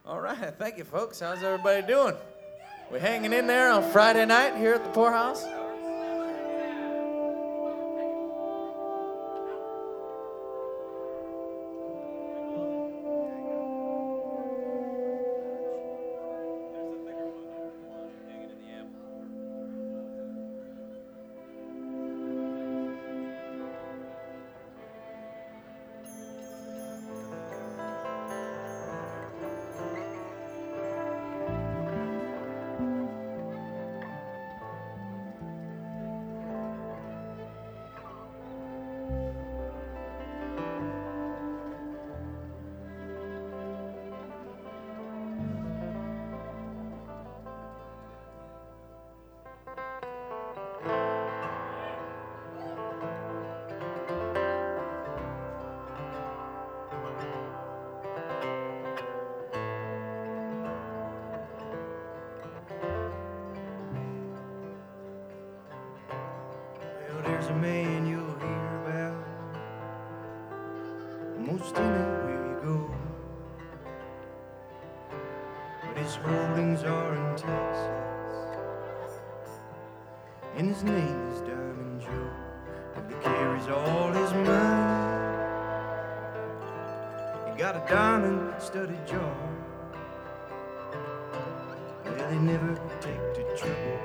All right, thank you, folks. How's everybody doing? We hanging in there on Friday night here at the Poorhouse? There's a man you'll hear about almost anywhere you go, but his holdings are in Texas, and his name is Diamond Joe. But he carries all his money. He got a diamond-studded jar. Well, they never take the trouble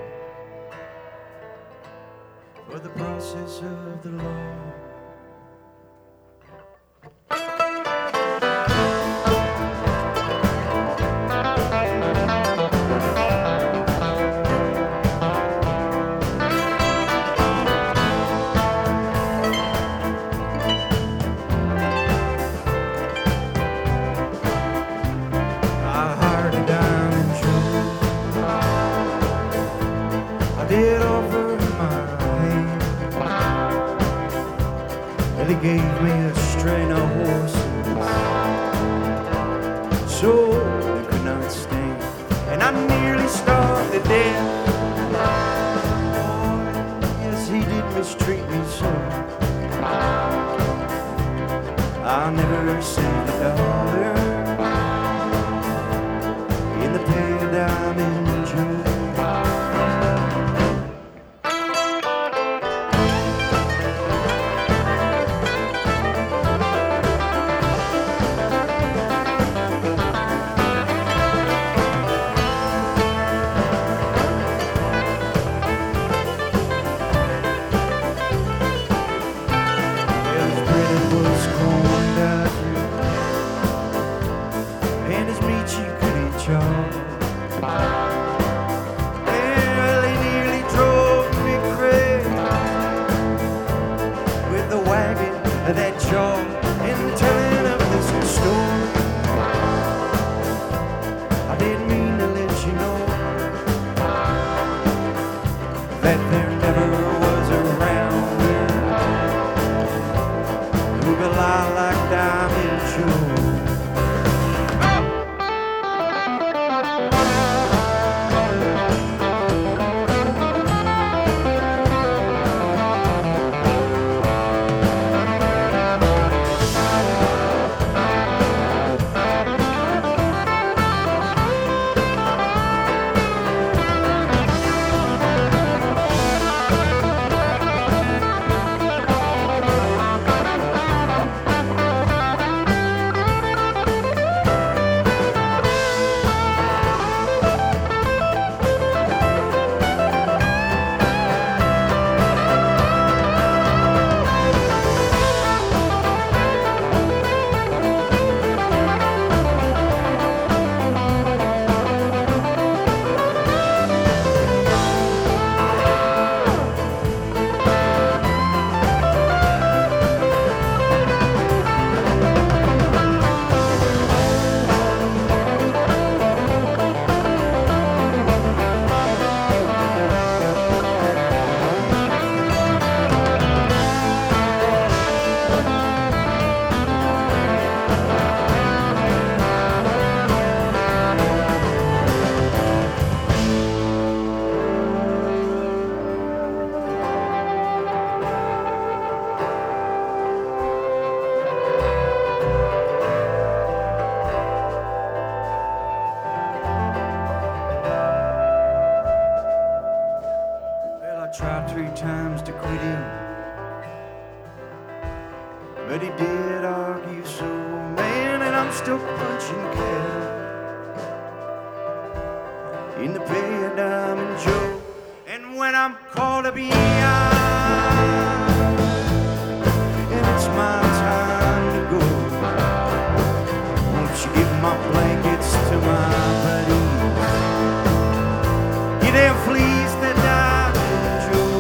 for the process of the law. I hired a diamond show. I did offer my hand. Well, he gave me a string of horses, so they could not stand, and I nearly starved to death. Oh, yes, he did mistreat me so. I'll never send a dollar in the pay of Diamond Joe. to quit him, but he did argue so, man, and I'm still punching cattle in the Bay of Diamond Joe. And when I'm called to be out and it's my time to go, won't you give my blankets to my buddies? Get them fleas that Diamond Joe.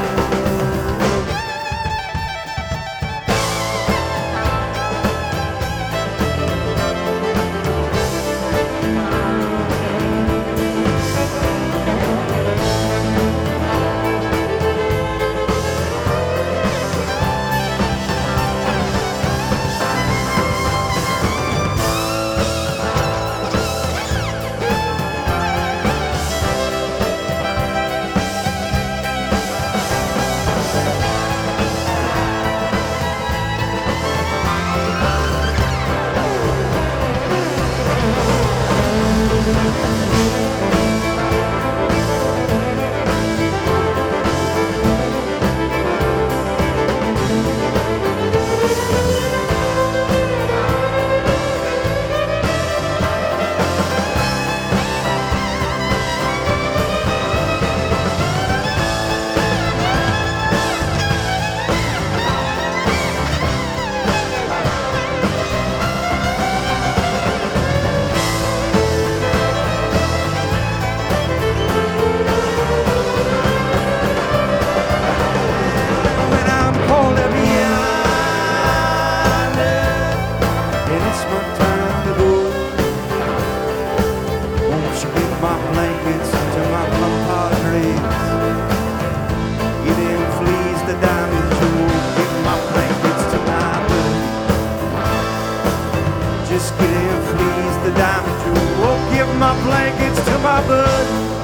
Just get in, fleas, the Diamond Joe. Oh, give my blankets to my bud.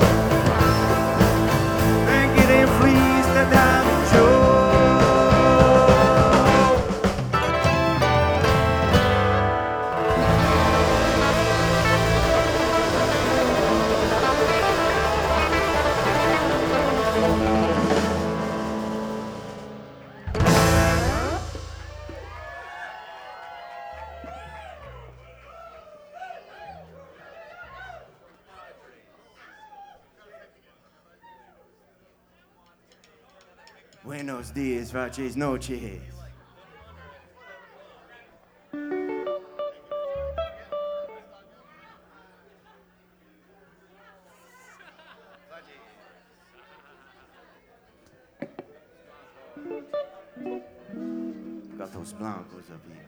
And get in, fleas, the Diamond Joe. Buenos dias, Raches noches. Gatos Blancos up here.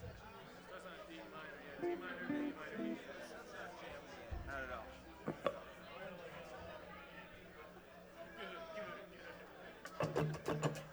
Not at all.